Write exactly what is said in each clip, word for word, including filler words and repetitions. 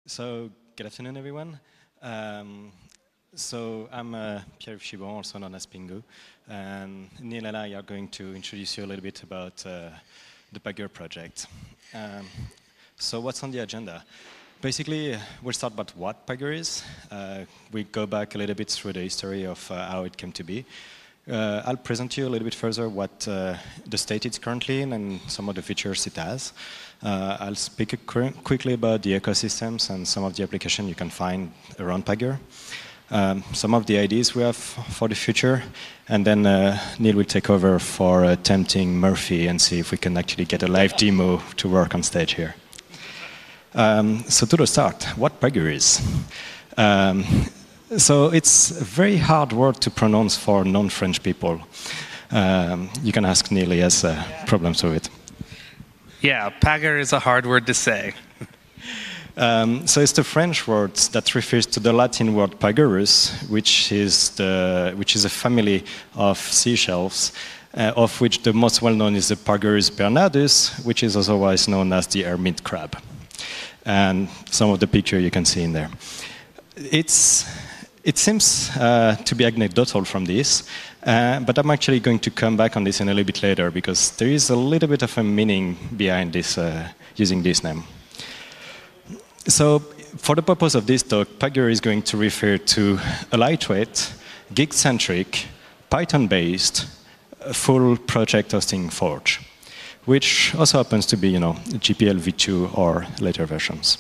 So, good afternoon, everyone. Um, so, I'm uh, Pierre Chibon, also known as Pingu, and Neil and I are going to introduce you a little bit about uh, the Pagure project. Um, so, what's on the agenda? Basically, we'll start about what Pagure is. Uh, we go back a little bit through the history of uh, how it came to be. Uh, I'll present you a little bit further what uh, the state it's currently in and some of the features it has. Uh, I'll speak quickly about the ecosystems and some of the applications you can find around Pagure. Um, some of the ideas we have for the future, and then uh, Neil will take over for uh, tempting Murphy and see if we can actually get a live demo to work on stage here. Um, so to the start, what Pagure is. Um, So it's a very hard word to pronounce for non-French people. Um, you can ask Neil, he has uh, problems with it. Yeah, Pagure is a hard word to say. um, so it's the French word that refers to the Latin word pagurus, which is, the, which is a family of seashells, uh, of which the most well-known is the Pagurus bernardus, which is otherwise known as the hermit crab. And some of the picture you can see in there. It's... It seems uh, to be anecdotal from this, uh, but I'm actually going to come back on this in a little bit later because there is a little bit of a meaning behind this, uh, using this name. So, for the purpose of this talk, Pagure is going to refer to a lightweight, geek-centric, Python-based, full project hosting forge, which also happens to be, you know, G P L v two or later versions.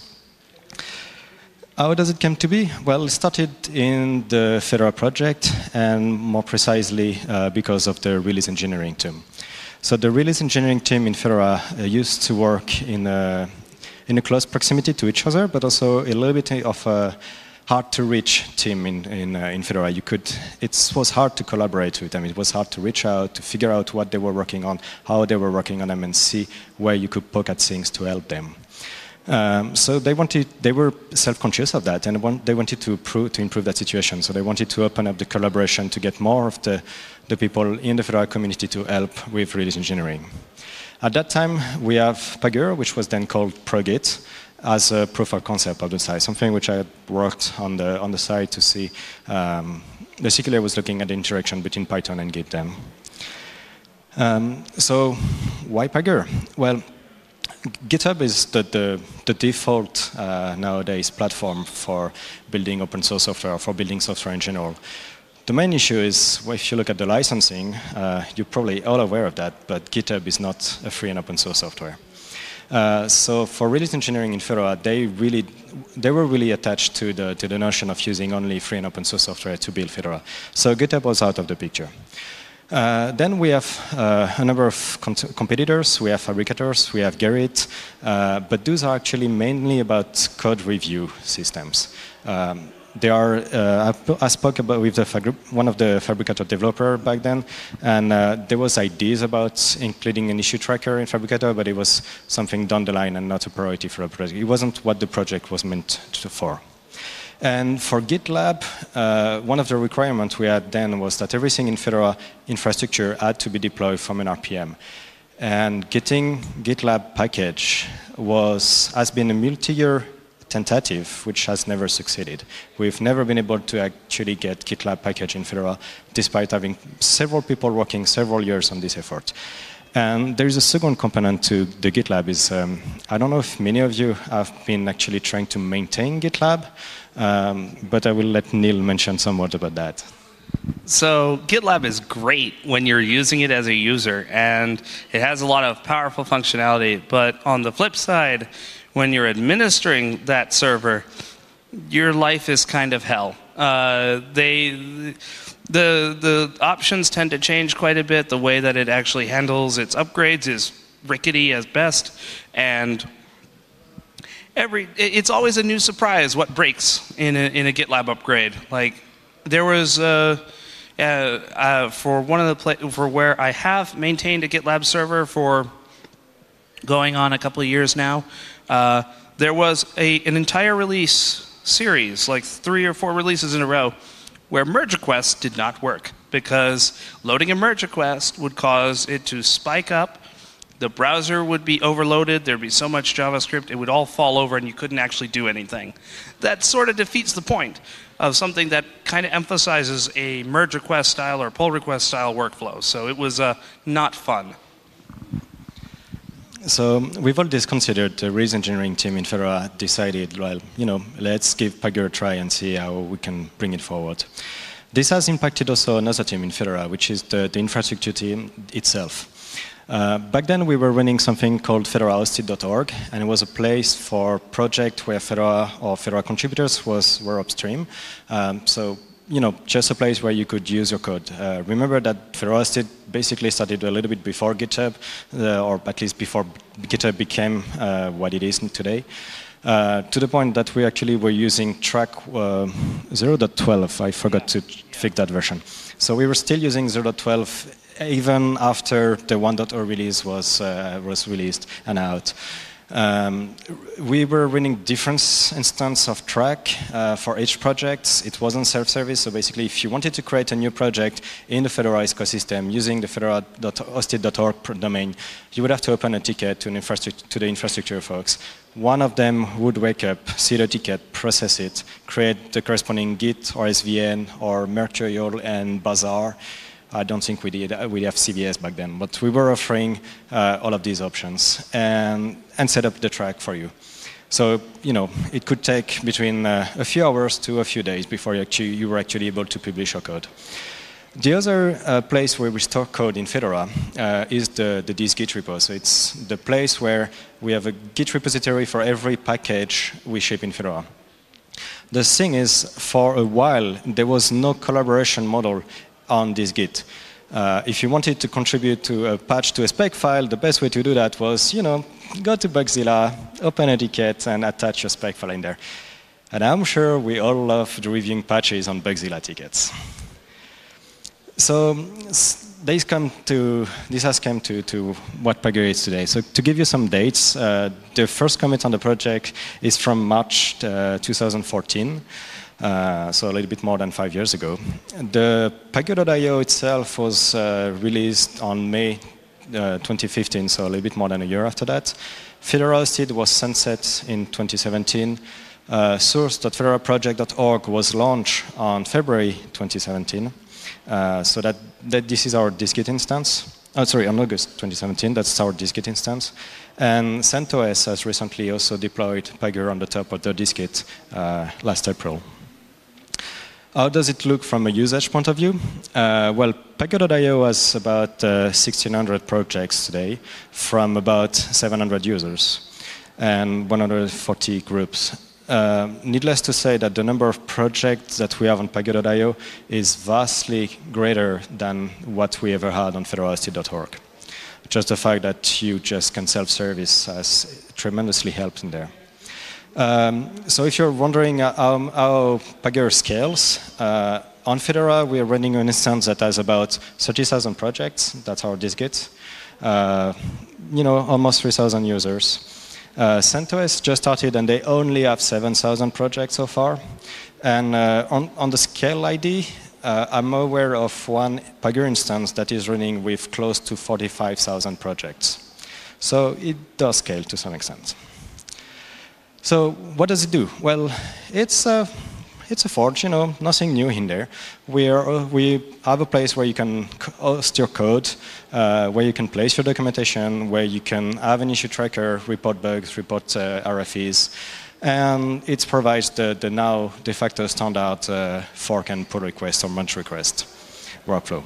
How does it come to be? Well, it started in the Fedora project, and more precisely uh, because of the release engineering team. So the release engineering team in Fedora uh, used to work in a, in a close proximity to each other, but also a little bit of a hard-to-reach team in, in, uh, in Fedora. You could, it was hard to collaborate with them. It was hard to reach out, to figure out what they were working on, how they were working on them, and see where you could poke at things to help them. Um, so they wanted, they were self-conscious of that, and want, they wanted to, prove, to improve that situation. So they wanted to open up the collaboration to get more of the, the people in the Fedora community to help with release engineering. At that time, we have Pagure, which was then called ProGit, as a proof of concept of the side, something which I had worked on the, on the side to see. Um, basically, I was looking at the interaction between Python and Git then. Um, so why Pagure? Well, GitHub is the, the, the default uh, nowadays platform for building open source software, for building software in general. The main issue is, well, if you look at the licensing, uh, you're probably all aware of that, but GitHub is not a free and open source software. Uh, so for release engineering in Fedora, they really, they were really attached to the, to the notion of using only free and open source software to build Fedora. So GitHub was out of the picture. Uh, then we have uh, a number of competitors. We have Fabricators, we have Gerrit, uh, but those are actually mainly about code review systems. Um, they are, uh, I spoke about with the one of the Fabricator developer back then, and uh, there was ideas about including an issue tracker in Fabricator, but it was something down the line and not a priority for a project. It wasn't what the project was meant to, for. And for GitLab, uh, one of the requirements we had then was that everything in Fedora infrastructure had to be deployed from an R P M. And getting GitLab package was, has been a multi-year tentative, which has never succeeded. We've never been able to actually get GitLab package in Fedora, despite having several people working several years on this effort. And there is a second component to the GitLab is, um, I don't know if many of you have been actually trying to maintain GitLab, um, but I will let Neil mention some words about that. So GitLab is great when you're using it as a user, and it has a lot of powerful functionality, but on the flip side, when you're administering that server, your life is kind of hell. Uh, they... The, the options tend to change quite a bit. The way that it actually handles its upgrades is rickety as best. And every, it's always a new surprise what breaks in a, in a GitLab upgrade. Like, there was, uh, uh, uh, for one of the, pla for where I have maintained a GitLab server for going on a couple of years now, uh, there was a, an entire release series, like three or four releases in a row, where merge requests did not work because loading a merge request would cause it to spike up, the browser would be overloaded, there'd be so much JavaScript, it would all fall over and you couldn't actually do anything. That sort of defeats the point of something that kind of emphasizes a merge request style or pull request style workflow. So it was uh, not fun. So we've always considered the release engineering team in Fedora decided, well, you know, let's give Pagure a try and see how we can bring it forward. This has impacted also another team in Fedora, which is the, the infrastructure team itself. Uh, back then, we were running something called fedora hosted dot org, and it was a place for project where Fedora or Fedora contributors was were upstream. Um, so, you know, just a place where you could use your code. Uh, remember that Fedora Hosted basically started a little bit before GitHub, uh, or at least before GitHub became uh, what it is today. Uh, to the point that we actually were using track uh, zero point twelve. I forgot to fix that version. So we were still using zero point twelve even after the one point oh release was, uh, was released and out. Um, we were running different instances of track uh, for each project. It wasn't self-service, so basically if you wanted to create a new project in the Fedora ecosystem using the fedora dot hosted dot org domain, you would have to open a ticket to, an infrastructure, to the infrastructure folks. One of them would wake up, see the ticket, process it, create the corresponding Git or S V N or Mercurial and Bazaar. I don't think we did. We have C V S back then, but we were offering uh, all of these options and and set up the track for you. So you know it could take between uh, a few hours to a few days before you actually you were actually able to publish your code. The other uh, place where we store code in Fedora uh, is the the dist-git repo. So it's the place where we have a Git repository for every package we ship in Fedora. The thing is, for a while there was no collaboration model on dist-git. Uh, if you wanted to contribute to a patch to a spec file, the best way to do that was, you know, go to Bugzilla, open a ticket, and attach your spec file in there. And I'm sure we all love reviewing patches on Bugzilla tickets. So this, come to, this has come to, to what Pagure is today. So to give you some dates, uh, the first commit on the project is from March uh, two thousand fourteen. Uh, so a little bit more than five years ago. The Pagure dot i o itself was uh, released on May uh, twenty fifteen, so a little bit more than a year after that. Fedora Hosted was sunset in twenty seventeen. Uh, source dot fedora project dot org was launched on February twenty seventeen. Uh, so that, that this is our dist-git instance. Oh, sorry, on August twenty seventeen, that's our dist-git instance. And CentOS has recently also deployed Pagure on the top of the dist-git uh, last April. How does it look from a usage point of view? Uh, well, Pagure dot i o has about uh, sixteen hundred projects today from about seven hundred users and one hundred forty groups. Uh, needless to say that the number of projects that we have on Pagure dot i o is vastly greater than what we ever had on fedora hosted dot org. Just the fact that you just can self-service has tremendously helped in there. Um, so if you're wondering uh, how, how Pagure scales, uh, on Fedora we are running an instance that has about thirty thousand projects. That's our dist-git. Uh, you know, almost three thousand users. Uh, CentOS just started and they only have seven thousand projects so far. And uh, on, on the scale I D, uh, I'm aware of one Pagure instance that is running with close to forty-five thousand projects. So it does scale to some extent. So what does it do? Well, it's a, it's a forge, you know, nothing new in there. We, are, we have a place where you can host your code, uh, where you can place your documentation, where you can have an issue tracker, report bugs, report uh, R F Es. And it provides the, the now de facto standard uh, fork and pull request or merge request workflow.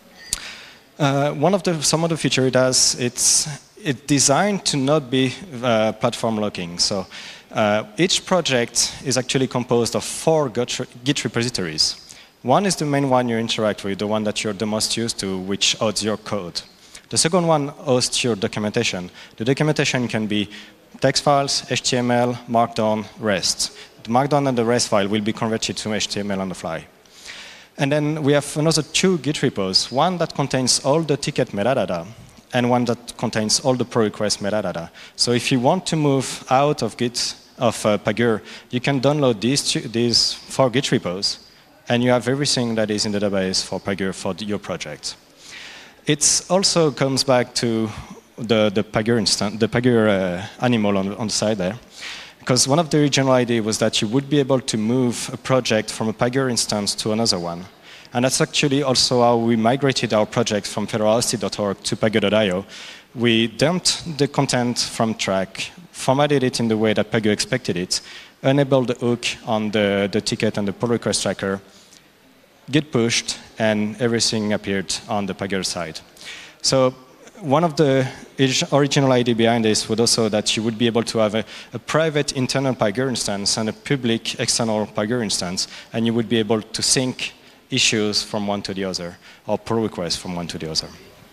Uh, one of the, some of the features it has, it's, it's designed to not be uh, platform locking. So uh, each project is actually composed of four Git repositories. One is the main one you interact with, the one that you're the most used to, which hosts your code. The second one hosts your documentation. The documentation can be text files, H T M L, Markdown, REST. The Markdown and the REST file will be converted to H T M L on the fly. And then we have another two Git repos, one that contains all the ticket metadata, and one that contains all the pull request metadata. So if you want to move out of Git, of uh, Pagure, you can download these, two, these four Git repos, and you have everything that is in the database for Pagure for your project. It also comes back to the the Pagure instant, the Pagure uh, animal on, on the side there. Because one of the original ideas was that you would be able to move a project from a Pagure instance to another one. And that's actually also how we migrated our project from federalhosted dot org to Pagure dot i o. We dumped the content from Trac, formatted it in the way that Pagure expected it, enabled the hook on the, the ticket and the pull request tracker, git pushed, and everything appeared on the Pagure side. So one of the original idea behind this was also that you would be able to have a, a private internal Pagure instance and a public external Pagure instance, and you would be able to sync issues from one to the other, or pull requests from one to the other.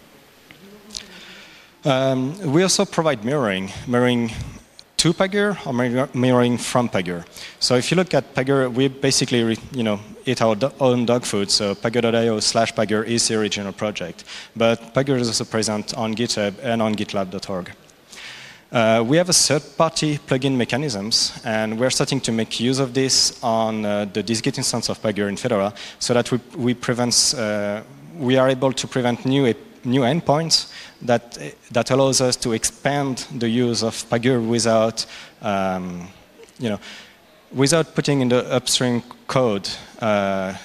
Um, we also provide mirroring, mirroring to Pagure or mirroring from Pagure. So if you look at Pagure, we basically, you know, eat our do own dog food. So Pagure dot i o slash Pagure is the original project, but Pagure is also present on GitHub and on GitLab dot org. Uh, we have a third-party plugin mechanisms, and we're starting to make use of this on uh, the dist-git instance of Pagure in Fedora, so that we, we prevent, uh, we are able to prevent new new endpoints that that allows us to expand the use of Pagure without, um, you know, without putting in the upstream code uh,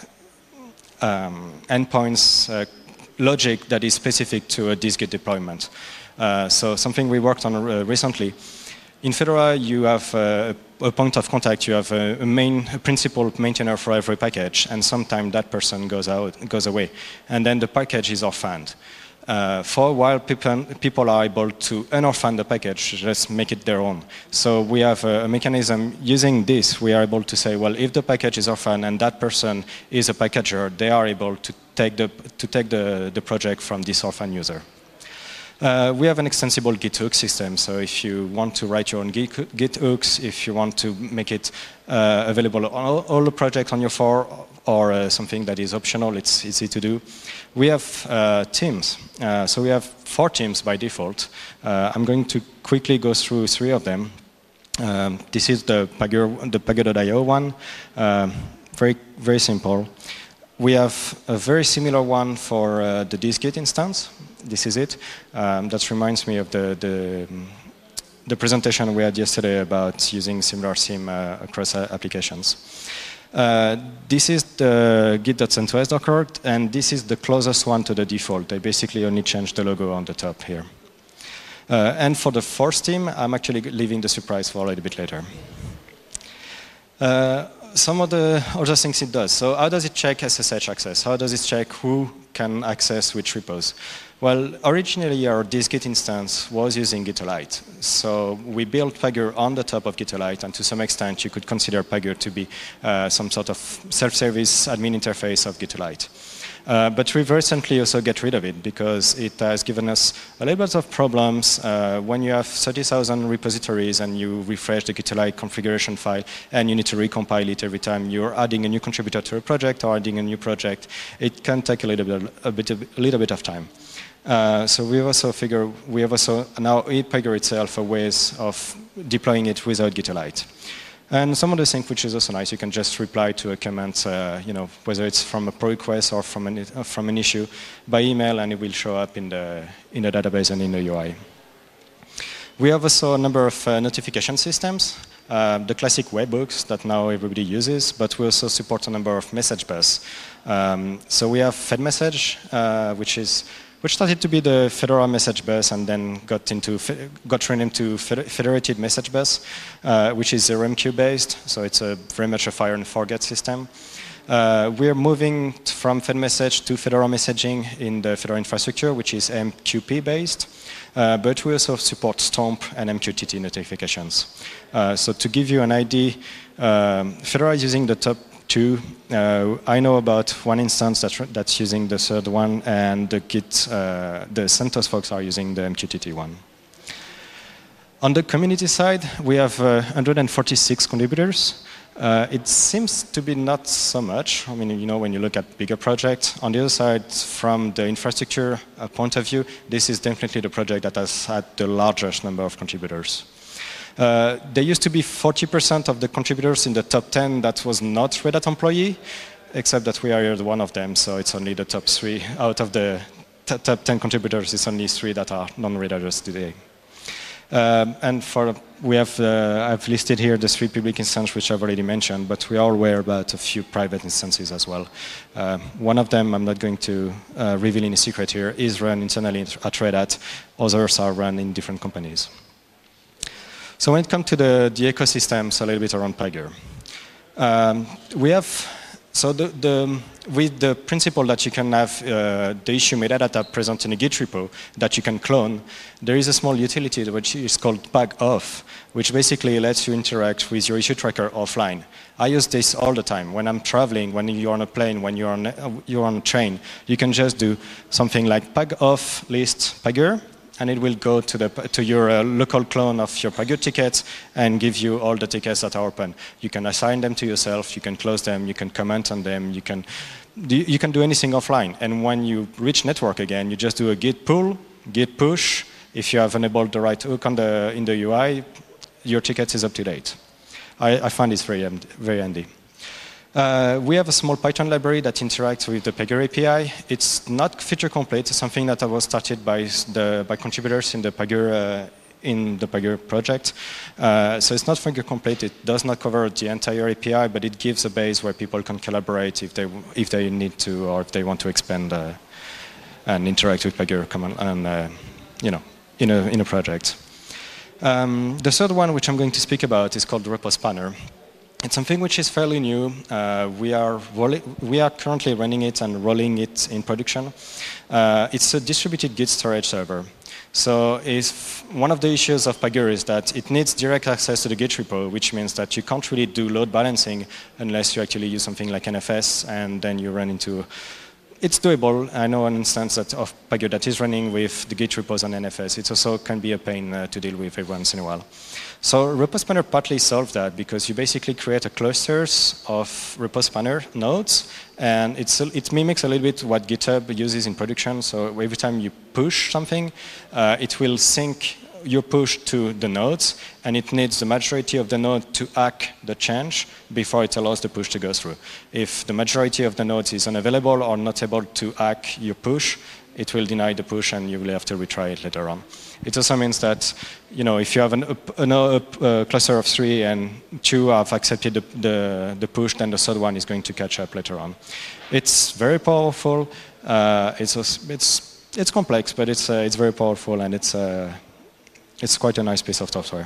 um, endpoints uh, logic that is specific to a dist-git deployment. Uh, so something we worked on uh, recently. In Fedora, you have uh, a point of contact. You have a, a main, a principal maintainer for every package, and sometimes that person goes out, goes away, and then the package is orphaned. Uh, for a while, people, people are able to unorphan the package, just make it their own. So we have a, a mechanism using this. We are able to say, well, if the package is orphaned and that person is a packager, they are able to take the to take the, the project from this orphan user. Uh, we have an extensible Git hook system, so if you want to write your own Git, Git hooks, if you want to make it uh, available on all, all the projects on your for or uh, something that is optional, it's easy to do. We have uh, teams, uh, so we have four teams by default. Uh, I'm going to quickly go through three of them. Um, this is the Pagure, the Pagure dot i o one, um, very, very simple. We have a very similar one for uh, the dist-git instance. This is it. Um, that reminds me of the, the, the presentation we had yesterday about using similar theme uh, across uh, applications. Uh, this is the git dot centos dot org, and this is the closest one to the default. They basically only changed the logo on the top here. Uh, and for the fourth team, I'm actually leaving the surprise for a little bit later. Uh, some of the other things it does. So how does it check S S H access? How does it check who can access which repos? Well, originally our dist-git instance was using Gitolite. So we built Pagure on the top of Gitolite, and to some extent you could consider Pagure to be uh, some sort of self-service admin interface of Gitolite. Uh, but we've recently also get rid of it because it has given us a little bit of problems uh, when you have thirty thousand repositories and you refresh the Gitolite configuration file and you need to recompile it every time you're adding a new contributor to a project or adding a new project. It can take a little bit, a bit, a little bit of time. Uh, so we also figure we have also now Pagure itself a ways of deploying it without Gitolite. And some of the things which is also nice, you can just reply to a comment, uh, you know, whether it's from a pull request or from an, uh, from an issue by email, and it will show up in the, in the database and in the U I. We have also a number of uh, notification systems, uh, the classic webhooks that now everybody uses, but we also support a number of message bus. Um, so we have FedMessage, uh, which is which started to be the Fedora message bus and then got into got renamed to Federated Message Bus, uh, which is R M Q based, so it's a very much a fire and forget system. Uh, we're moving from FedMessage to Fedora messaging in the Fedora infrastructure, which is M Q P based, uh, but we also support Stomp and M Q T T notifications. Uh, so to give you an idea, um, Fedora is using the top two. Uh, I know about one instance that's, that's using the third one, and the Git, uh, the CentOS folks are using the M Q T T one. On the community side, we have uh, one hundred forty-six contributors. Uh, it seems to be not so much. I mean, you know, when you look at bigger projects. On the other side, from the infrastructure uh, point of view, this is definitely the project that has had the largest number of contributors. Uh, there used to be forty percent of the contributors in the top ten that was not Red Hat employee, except that we are one of them, so it's only the top three out of the top ten contributors, it's only three that are non-readers today. Um, and for we have uh, I've listed here the three public instances which I've already mentioned, but we are aware about a few private instances as well. Uh, one of them, I'm not going to uh, reveal any secret here, is run internally at Red Hat. Others are run in different companies. So when it comes to the, the ecosystems, a little bit around Pagure, um, we have so the, the with the principle that you can have uh, the issue metadata present in a Git repo that you can clone, there is a small utility which is called PagOff, which basically lets you interact with your issue tracker offline. I use this all the time. When I'm traveling, when you're on a plane, when you're on a, you're on a train, you can just do something like PagOff list Pagure, and it will go to, the, to your uh, local clone of your Pagure tickets and give you all the tickets that are open. You can assign them to yourself, you can close them, you can comment on them, you can, do, you can do anything offline. And when you reach network again, you just do a git pull, git push. If you have enabled the right hook on the, in the U I, your ticket is up to date. I, I find this very, very handy. Uh, we have a small Python library that interacts with the Pagure A P I. It's not feature complete. It's something that was started by the by contributors in the Pagure uh, in the Pagure project. Uh, so it's not feature complete. It does not cover the entire A P I, but it gives a base where people can collaborate if they if they need to or if they want to expand uh, and interact with Pagure common and uh, you know in a in a project. Um, the third one, which I'm going to speak about, is called Repo Spanner. It's something which is fairly new. Uh, we are we are currently running it and rolling it in production. Uh, it's a distributed Git storage server. So if one of the issues of Pagure is that it needs direct access to the Git repo, which means that you can't really do load balancing unless you actually use something like N F S, and then you run into. It's doable. I know an instance that of Pagure that is running with the Git repos on N F S. It also can be a pain uh, to deal with every once in a while. So Repo Spanner partly solved that because you basically create a clusters of Repo Spanner nodes, and it's a, it mimics a little bit what GitHub uses in production. So every time you push something, uh, it will sync your push to the nodes, and it needs the majority of the node to hack the change before it allows the push to go through. If the majority of the nodes is unavailable or not able to hack your push, it will deny the push and you will have to retry it later on. It also means that, you know, if you have an up, an up, uh, cluster of three and two have accepted the, the, the push, then the third one is going to catch up later on. It's very powerful. Uh, it's, it's, it's complex, but it's, uh, it's very powerful, and it's, uh, it's quite a nice piece of software.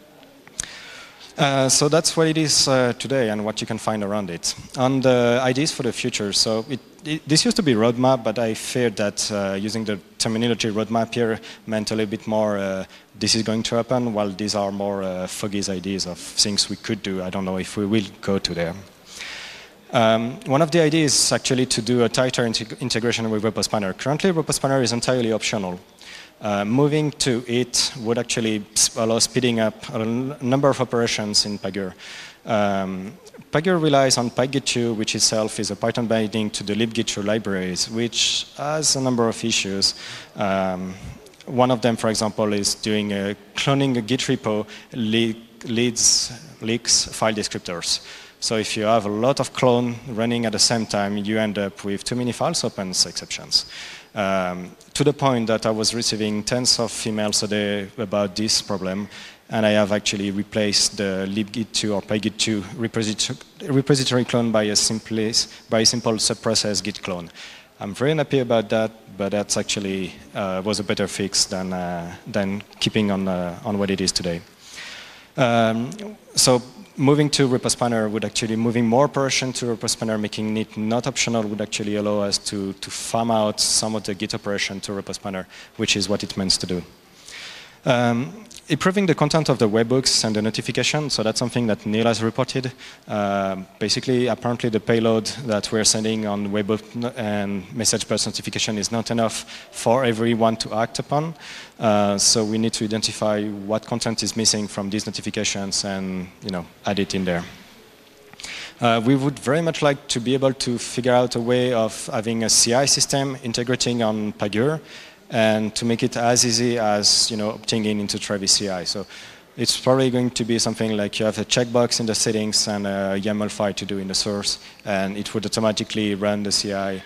Uh, so that's what it is uh, today and what you can find around it. On the ideas for the future, so it, it, this used to be roadmap, but I feared that uh, using the terminology roadmap here meant a little bit more uh, this is going to happen, while these are more uh, foggy ideas of things we could do. I don't know if we will go to there. Um, one of the ideas is actually to do a tighter integ integration with Repo Spanner. Currently, Repo Spanner is entirely optional. Uh, moving to it would actually allow speeding up a number of operations in Pagure. Um, Pagure relies on PyGit two, which itself is a Python binding to the libgit two libraries, which has a number of issues. Um, one of them, for example, is doing a, cloning a Git repo le leads, leaks file descriptors. So if you have a lot of clone running at the same time, you end up with too many files opens exceptions. Um, to the point that I was receiving tens of emails a day about this problem, and I have actually replaced the libgit two or PyGit two repository, repository clone by a, simple, by a simple subprocess git clone. I'm very happy about that, but that's actually uh, was a better fix than, uh, than keeping on, uh, on what it is today. Um, so moving to Repo Spanner would actually, moving more operation to Repo Spanner, making it not optional, would actually allow us to, to farm out some of the Git operation to Repo Spanner, which is what it means to do. Um, improving the content of the webhooks and the notification, so that's something that Neil has reported. Uh, basically, apparently the payload that we're sending on webhook and message bus notification is not enough for everyone to act upon. Uh, so we need to identify what content is missing from these notifications and, you know, add it in there. Uh, we would very much like to be able to figure out a way of having a C I system integrating on Pagure, and to make it as easy as, you know, opting in into Travis C I. So it's probably going to be something like you have a checkbox in the settings and a YAML file to do in the source, and it would automatically run the C I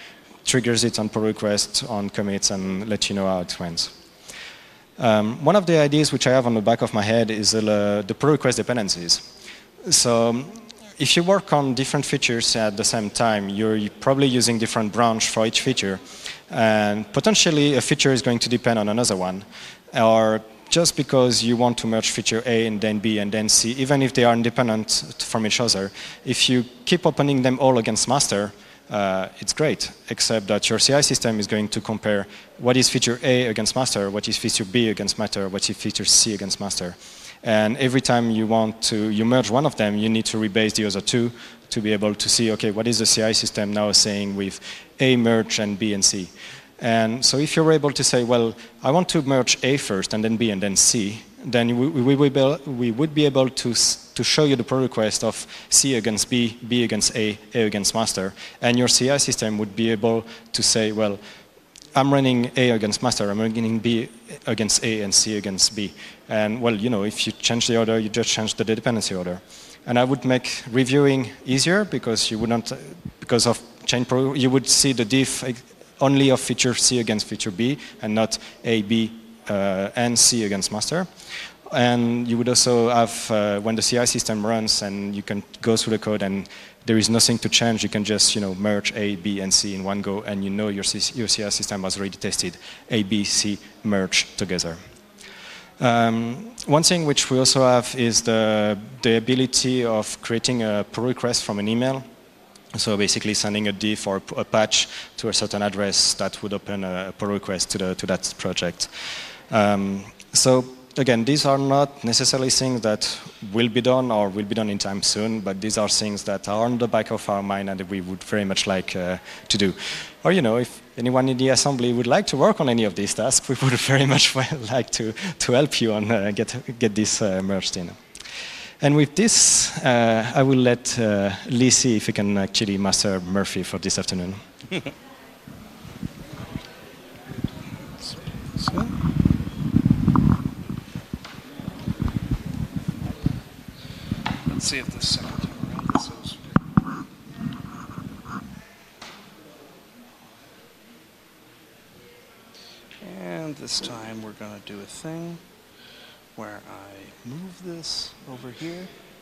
triggers it on pull request, on commits, and let you know how it went. Um, one of the ideas which I have on the back of my head is uh, the pull request dependencies. So if you work on different features at the same time, you're probably using different branch for each feature. And potentially a feature is going to depend on another one. Or just because you want to merge feature A and then B and then C, even if they are independent from each other, if you keep opening them all against master, uh, it's great, except that your C I system is going to compare what is feature A against master, what is feature B against master, what is feature C against master. And every time you want to you merge one of them, you need to rebase the other two to be able to see, okay, what is the C I system now saying with A merge and B and C? And so if you're able to say, well, I want to merge A first and then B and then C, then we, we, we, be, we would be able to, to show you the pull request of C against B, B against A, A against master. And your C I system would be able to say, well, I'm running A against master, I'm running B against A and C against B. And well, you know, if you change the order, you just change the dependency order. And I would make reviewing easier because you would not, because of chain pro, you would see the diff only of feature C against feature B and not A, B, uh, and C against master. And you would also have, uh, when the C I system runs and you can go through the code and there is nothing to change, you can just you know, merge A, B, and C in one go and you know your, C your C I system has already tested A, B, C merge together. Um, one thing which we also have is the, the ability of creating a pull request from an email. So basically sending a diff or a patch to a certain address that would open a pull request to, the, to that project. Um, so again, these are not necessarily things that will be done or will be done in time soon, but these are things that are on the back of our mind and that we would very much like uh, to do. Or, you know, if anyone in the assembly would like to work on any of these tasks, we would very much like to, to help you and uh, get, get this uh, merged in. And with this, uh, I will let uh, Lee see if he can actually master Murphy for this afternoon. So. Let's see if the second time around this is. And this time we're going to do a thing where I move this over here.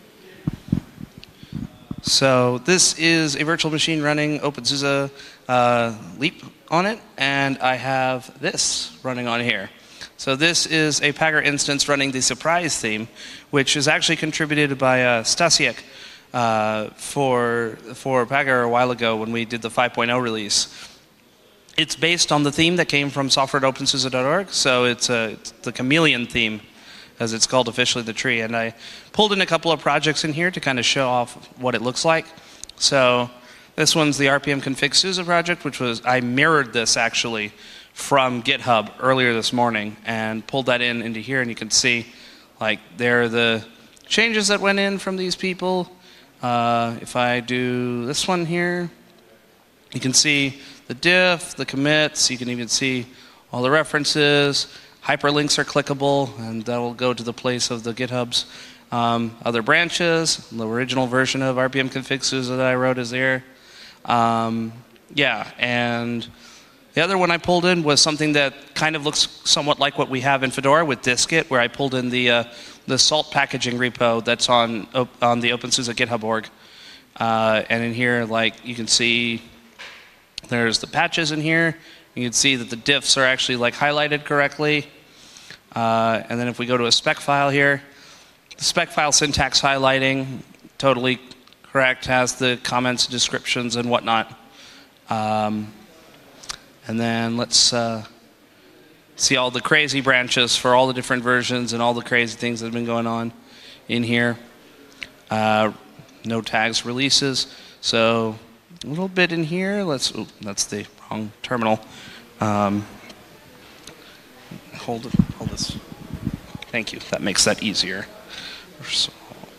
So this is a virtual machine running OpenSUSE uh, Leap on it, and I have this running on here. So this is a Pagure instance running the surprise theme, which is actually contributed by uh, Stasiek uh, for, for Pagure a while ago when we did the five point oh release. It's based on the theme that came from software at open suse dot org, so it's, a, it's the Chameleon theme, as it's called officially, the tree. And I pulled in a couple of projects in here to kind of show off what it looks like. So this one's the R P M config SUSE project, which was, I mirrored this actually from GitHub earlier this morning and pulled that in into here, and you can see like there are the changes that went in from these people. Uh, if I do this one here, you can see the diff, the commits, you can even see all the references. Hyperlinks are clickable, and that will go to the place of the GitHub's um, other branches. The original version of R P M config SUSE that I wrote is there. Um, yeah, and the other one I pulled in was something that kind of looks somewhat like what we have in Fedora with dist-git, where I pulled in the uh, the salt packaging repo that's on on the OpenSUSE GitHub org. Uh, and in here, like you can see, there's the patches in here. You can see that the diffs are actually like highlighted correctly. Uh, and then if we go to a spec file here, the spec file syntax highlighting, totally correct, has the comments, descriptions, and whatnot. Um, and then let's uh, see all the crazy branches for all the different versions and all the crazy things that have been going on in here. Uh, no tags releases. So a little bit in here. Let's. Ooh, that's the wrong terminal. Um, hold it. Hold this. Thank you. That makes that easier. So,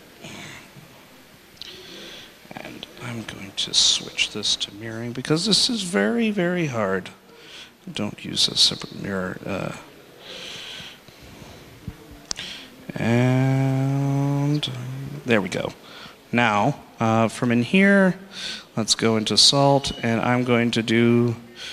and I'm going to switch this to mirroring because this is very, very hard. Don't use a separate mirror. Uh, and there we go. Now, uh, from in here, let's go into Salt, and I'm going to do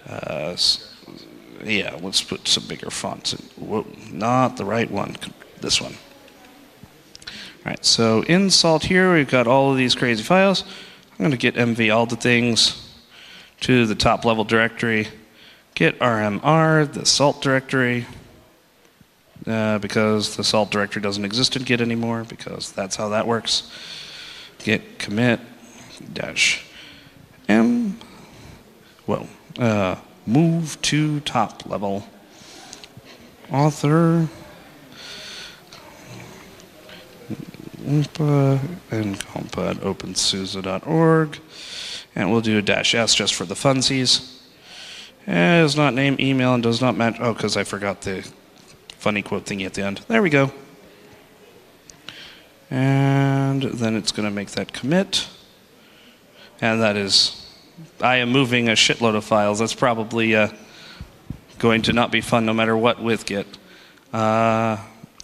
Uh, s- yeah, let's put some bigger fonts. In. Whoa, not the right one. This one. All right, so in Salt here, we've got all of these crazy files. I'm going to get M V all the things to the top level directory. Get R M R, the Salt directory, uh, because the Salt directory doesn't exist in Git anymore, because that's how that works. Git commit dash M. Whoa. Uh, move to top level. Author. Umpa and compa at opensuse dot org. And we'll do a dash S just for the funsies. It does not name email and does not match. Oh, because I forgot the funny quote thingy at the end. There we go. And then it's going to make that commit. And that is, I am moving a shitload of files. That's probably uh, going to not be fun no matter what with Git. Uh,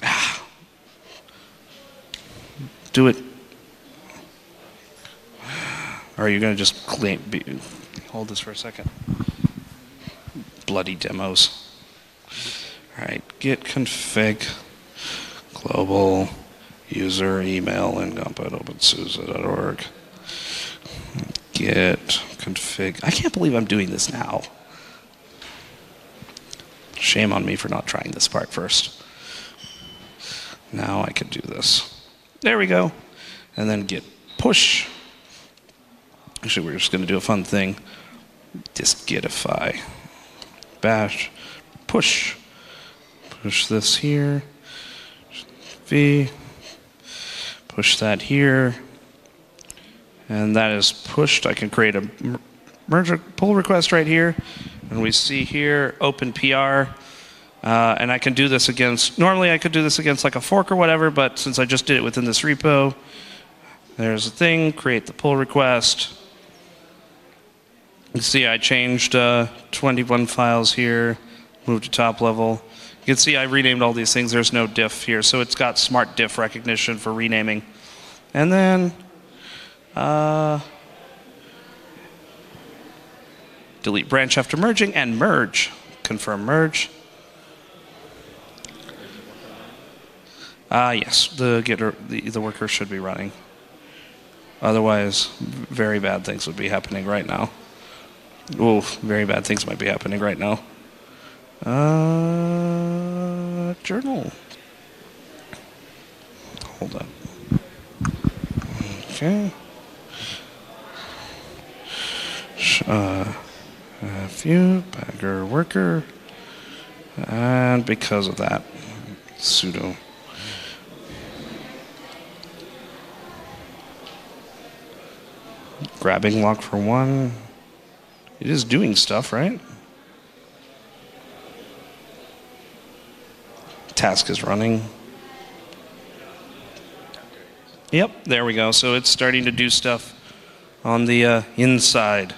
do it. Or are you going to just claim, be, hold this for a second. Bloody demos. All right, git config global user email and compa at opensuse dot org. Git config. I can't believe I'm doing this now. Shame on me for not trying this part first. Now I can do this. There we go. And then git push. Actually, we're just going to do a fun thing. Just gitify. Bash. Push. Push this here. V. Push that here. And that is pushed. I can create a merge pull request right here. And we see here open P R. Uh, and I can do this against, normally I could do this against like a fork or whatever, but since I just did it within this repo, there's a thing, create the pull request. You can see I changed uh, twenty-one files here, moved to top level. You can see I renamed all these things. There's no diff here, so it's got smart diff recognition for renaming. And then uh, delete branch after merging and merge. Confirm merge. Ah, uh, yes, the getter, the, the worker should be running. Otherwise, very bad things would be happening right now. Oh, very bad things might be happening right now. Uh, journal. Hold on. Okay. Uh, view, bagger worker. And because of that, sudo. Grabbing lock for one. It is doing stuff, right? Task is running. Yep, there we go. So it's starting to do stuff on the uh, inside.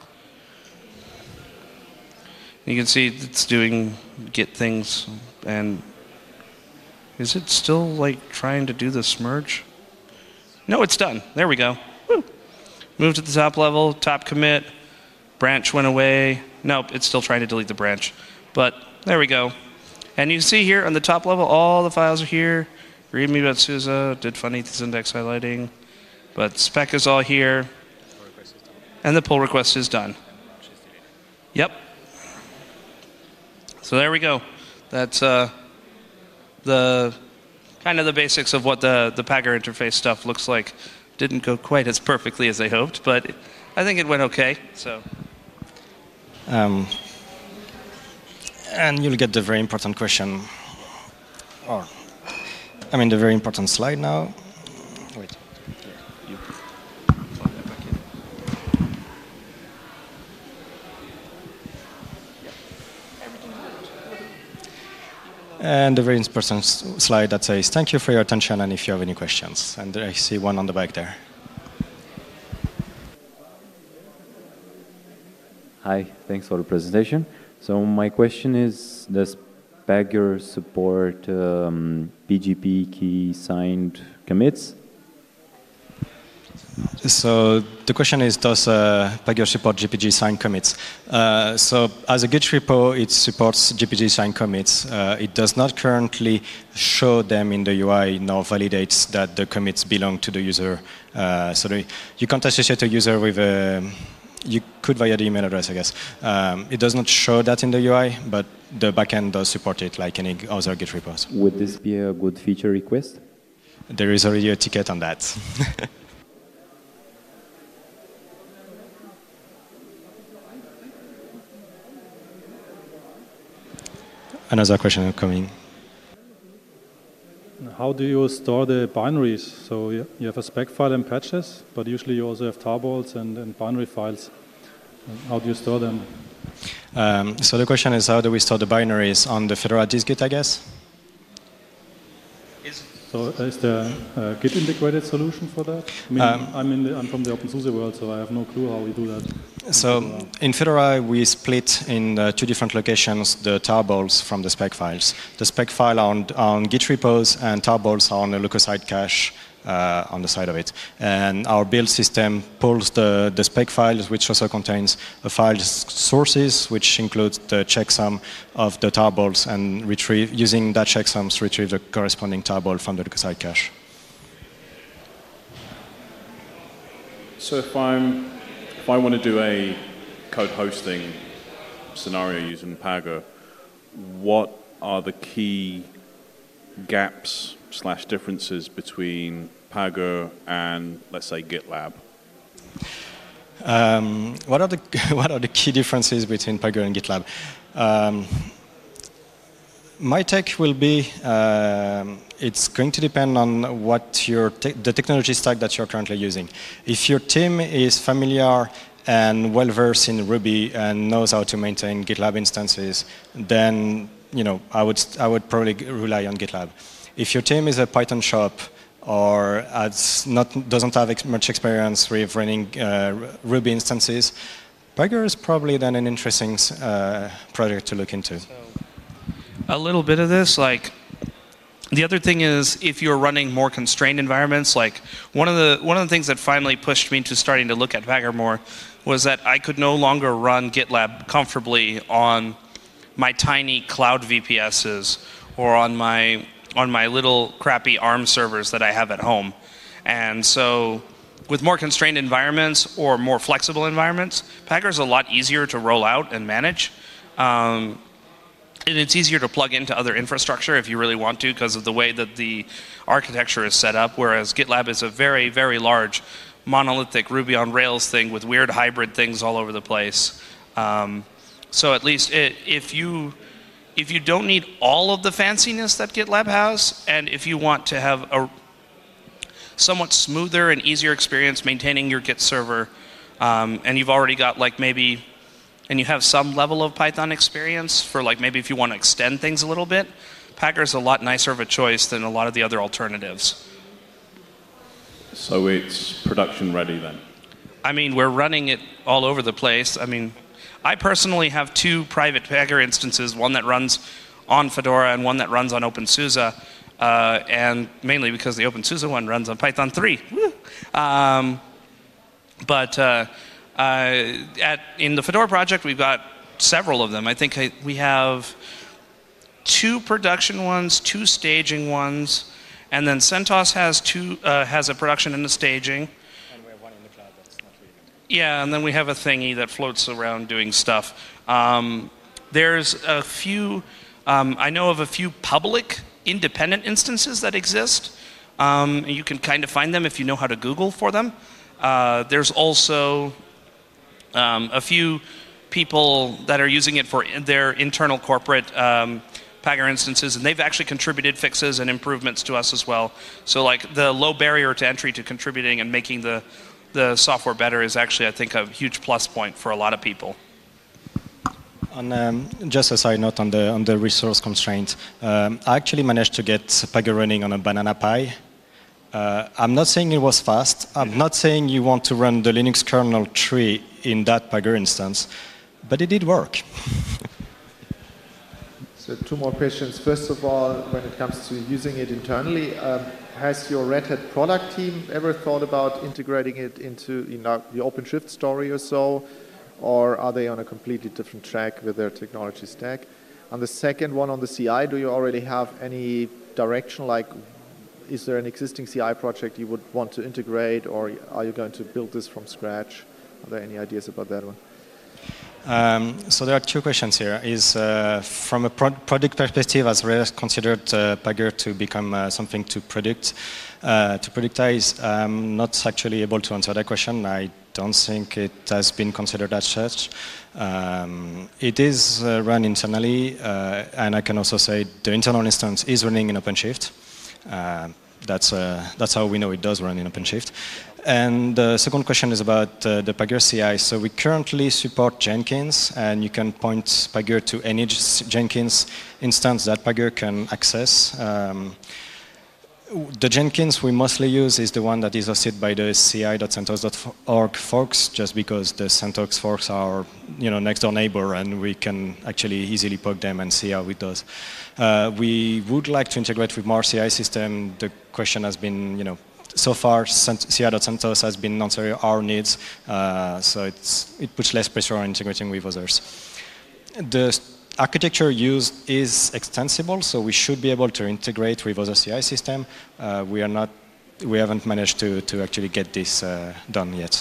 You can see it's doing git things. And is it still like trying to do this merge? No, it's done. There we go. Woo. Move to the top level, top commit. Branch went away. Nope, it's still trying to delete the branch. But there we go. And you can see here on the top level, all the files are here. readme.suse, did funny index highlighting. But spec is all here. And the pull request is done. Yep. So there we go. That's uh, the kind of the basics of what the, the Pagure interface stuff looks like. Didn't go quite as perfectly as I hoped, but I think it went okay. So. Um, and you'll get the very important question, or I mean the very important slide now. Wait. You plug that back in. And the very important slide that says thank you for your attention and if you have any questions. And I see one on the back there. Hi, thanks for the presentation. So my question is, does Pagure support um, P G P key signed commits? So the question is, does uh, Pagure support G P G sign commits? Uh, so as a Git repo, it supports G P G sign commits. Uh, it does not currently show them in the U I, nor validates that the commits belong to the user. Uh, so the, you can't associate a user with a, you could via the email address, I guess. Um, it does not show that in the U I, but the backend does support it like any other Git repos. Would this be a good feature request? There is already a ticket on that. Another question coming. How do you store the binaries? So you have a spec file and patches, but usually you also have tarballs and, and binary files. How do you store them? Um, so the question is, how do we store the binaries on the Fedora dist-git, I guess? So is there a Git integrated solution for that? I mean, um, I'm, in the, I'm from the OpenSUSE world, so I have no clue how we do that. So in Fedora, we split in uh, two different locations the tarballs from the spec files. The spec file are on, on Git repos, and tarballs are on a local-side cache uh, on the side of it. And our build system pulls the, the spec files, which also contains a file sources, which includes the checksum of the tarballs, and retrieve, using that checksums, retrieve the corresponding tarball from the local-side cache. So if I'm, if I want to do a code hosting scenario using Pagure, what are the key gaps slash differences between Pagure and, let's say, GitLab? Um, what are the what are the key differences between Pagure and GitLab? Um, my take will be um, it's going to depend on what your te the technology stack that you're currently using. If your team is familiar and well versed in Ruby and knows how to maintain GitLab instances, then you know I would I would probably rely on GitLab. If your team is a Python shop or has not, doesn't have ex much experience with running uh, Ruby instances, Pagure is probably then an interesting uh, project to look into. So, a little bit of this, like, the other thing is if you're running more constrained environments, like one of the one of the things that finally pushed me to starting to look at Pagure more was that I could no longer run GitLab comfortably on my tiny cloud V P Ss or on my on my little crappy ARM servers that I have at home. And so with more constrained environments or more flexible environments, Pagure is a lot easier to roll out and manage. Um, and it's easier to plug into other infrastructure if you really want to because of the way that the architecture is set up, whereas GitLab is a very, very large monolithic Ruby on Rails thing with weird hybrid things all over the place. Um, so at least it, if you If you don't need all of the fanciness that GitLab has, and if you want to have a somewhat smoother and easier experience maintaining your Git server, um, and you've already got like maybe, and you have some level of Python experience for like maybe if you want to extend things a little bit, Pagure is a lot nicer of a choice than a lot of the other alternatives. So it's production ready then? I mean, we're running it all over the place. I mean, I personally have two private Pagure instances, one that runs on Fedora and one that runs on OpenSUSE, uh, and mainly because the OpenSUSE one runs on Python three. Um, but uh, uh, at, in the Fedora project, we've got several of them. I think I, we have two production ones, two staging ones, and then CentOS has, two, uh, has a production and a staging. Yeah, and then we have a thingy that floats around doing stuff. Um, there's a few, um, I know of a few public independent instances that exist. Um, and you can kind of find them if you know how to Google for them. Uh, there's also um, a few people that are using it for their internal corporate um, Pagure instances, and they've actually contributed fixes and improvements to us as well. So like the low barrier to entry to contributing and making the the software better is actually, I think, a huge plus point for a lot of people. On, um, just a side note on the, on the resource constraint, um, I actually managed to get Pagure running on a Banana Pi. Uh, I'm not saying it was fast. I'm not saying you want to run the Linux kernel tree in that Pagure instance, but it did work. So two more questions. First of all, when it comes to using it internally, um, has your Red Hat product team ever thought about integrating it into, you know, the OpenShift story or so? Or are they on a completely different track with their technology stack? And the second one on the C I, do you already have any direction, like is there an existing C I project you would want to integrate, or are you going to build this from scratch? Are there any ideas about that one? Um, so there are two questions here. Is uh, from a pro product perspective, has Red Hat considered uh, Pagure to become uh, something to product, uh, to productize? I'm not actually able to answer that question. I don't think it has been considered as such. Um, it is uh, run internally, uh, and I can also say the internal instance is running in OpenShift. Uh, that's, uh, that's how we know it does run in OpenShift. And the second question is about uh, the Pagure C I. So we currently support Jenkins, and you can point Pagure to any Jenkins instance that Pagure can access. Um, the Jenkins we mostly use is the one that is hosted by the C I dot centos dot org forks, just because the CentOS forks are, you know, next door neighbor, and we can actually easily poke them and see how it does. Uh, we would like to integrate with more C I system. The question has been, you know, so far C I dot centos has been answering our needs, uh, so it's, it puts less pressure on integrating with others. The architecture used is extensible, so we should be able to integrate with other C I systems. Uh, we are not, we haven't managed to, to actually get this uh, done yet.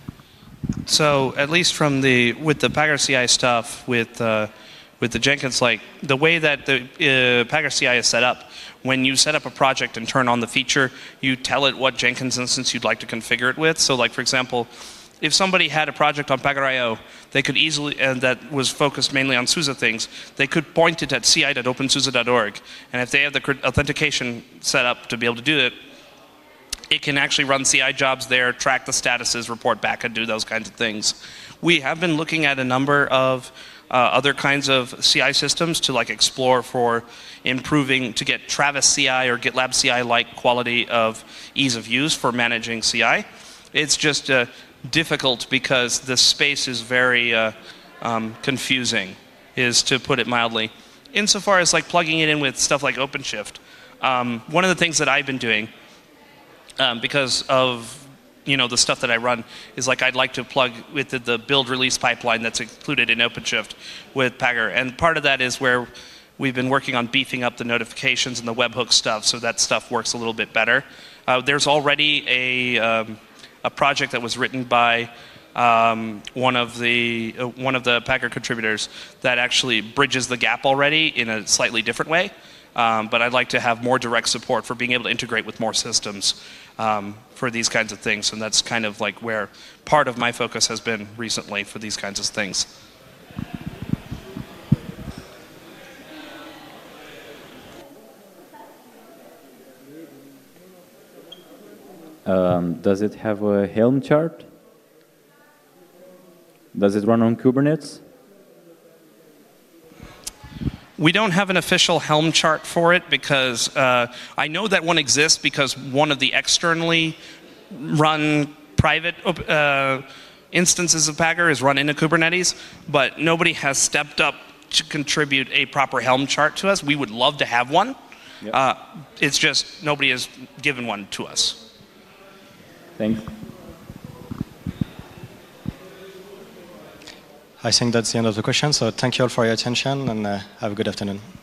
So at least from the, with the Pagure C I stuff, with, uh, with the Jenkins, like the way that the uh, Pagure C I is set up, when you set up a project and turn on the feature, you tell it what Jenkins instance you'd like to configure it with. So like, for example, if somebody had a project on Pagure I O, they could easily, and that was focused mainly on SUSE things, they could point it at C I dot open suse dot org. And if they have the authentication set up to be able to do it, it can actually run C I jobs there, track the statuses, report back, and do those kinds of things. We have been looking at a number of uh, other kinds of C I systems to like explore for improving, to get Travis C I or GitLab C I-like quality of ease of use for managing C I. It's just uh, difficult because the space is very uh, um, confusing, is to put it mildly. Insofar as like plugging it in with stuff like OpenShift, um, one of the things that I've been doing, um, because of you know the stuff that I run, is like I'd like to plug with the, the build release pipeline that's included in OpenShift with Pagure, and part of that is where we've been working on beefing up the notifications and the webhook stuff, so that stuff works a little bit better. Uh, there's already a um, a project that was written by um, one of the uh, one of the Pagure contributors that actually bridges the gap already in a slightly different way. Um, but I'd like to have more direct support for being able to integrate with more systems um, for these kinds of things, and that's kind of like where part of my focus has been recently for these kinds of things. Um, does it have a Helm chart? Does it run on Kubernetes? We don't have an official Helm chart for it because uh, I know that one exists because one of the externally run private uh, instances of Pagure is run into Kubernetes, but nobody has stepped up to contribute a proper Helm chart to us. We would love to have one. Yep. Uh, it's just nobody has given one to us. Thanks. I think that's the end of the question, so thank you all for your attention, and uh, have a good afternoon.